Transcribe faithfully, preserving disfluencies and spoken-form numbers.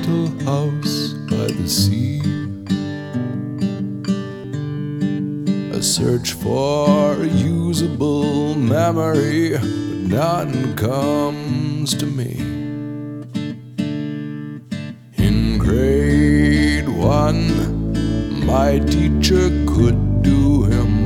little house by the sea. I search for a usable memory, but none comes to me. In grade one, my teacher could do him